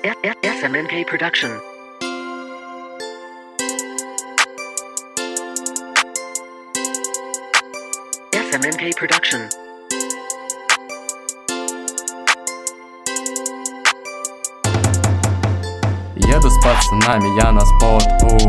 SMNK Production. SMNK Production. Еду с пацанами я на спот,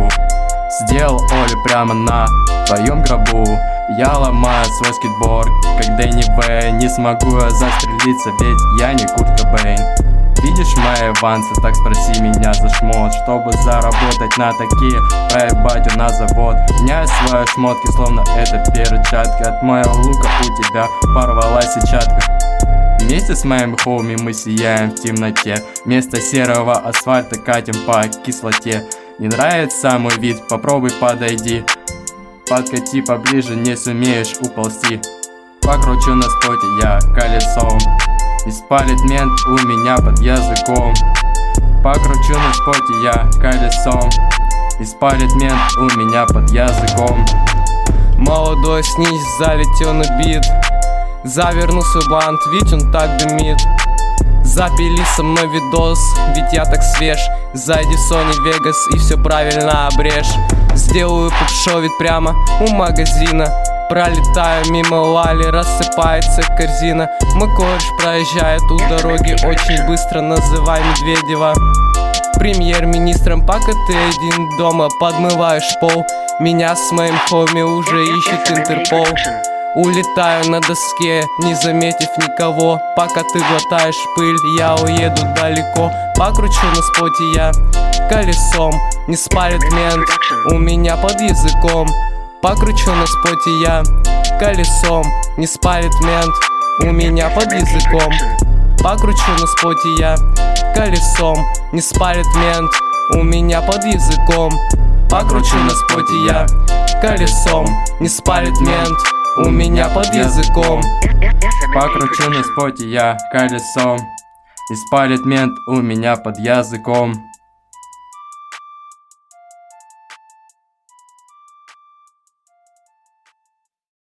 сделал Олю прямо на твоем гробу. Я ломаю свой скейтборд, как Дэнни Вэй. Не смогу я застрелиться, ведь я не Курт Кобейн. Видишь мои авансы, так спроси меня за шмот. Чтобы заработать на такие, проебать у нас завод. Меняю свои шмотки, словно это перчатка. От моего лука у тебя порвалась сетчатка. Вместе с моими хоуми мы сияем в темноте. Вместо серого асфальта катим по кислоте. Не нравится мой вид, попробуй подойди. Подкати поближе, не сумеешь уползти. Покручу на споте я колесом. Не спалит мент у меня под языком. Покручу на споте я колесом. Не спалит мент у меня под языком. Молодой снизь залетел на бит. Заверну свой бант, ведь он так дымит. Запили со мной видос, ведь я так свеж. Зайди в Sony Vegas и все правильно обрежь. Сделаю пуп-шоу ведь прямо у магазина. Пролетаю мимо лали, рассыпается корзина. Мой кореш проезжает у дороги очень быстро, называй Медведева премьер-министром, пока ты один дома подмываешь пол. Меня с моим хоми уже ищет Интерпол. Улетаю на доске, не заметив никого. Пока ты глотаешь пыль, я уеду далеко. Покручу на споте я колесом. Не спалит мент у меня под языком. Покручу на споте я колесом. Не спалит мент у меня под языком. Покручу на споте я колесом. Не спалит мент у меня под языком. Покручу на споте я колесом. Не спалит мент у меня под языком. Покручу на споте я колесом. И спалит мент у меня под языком.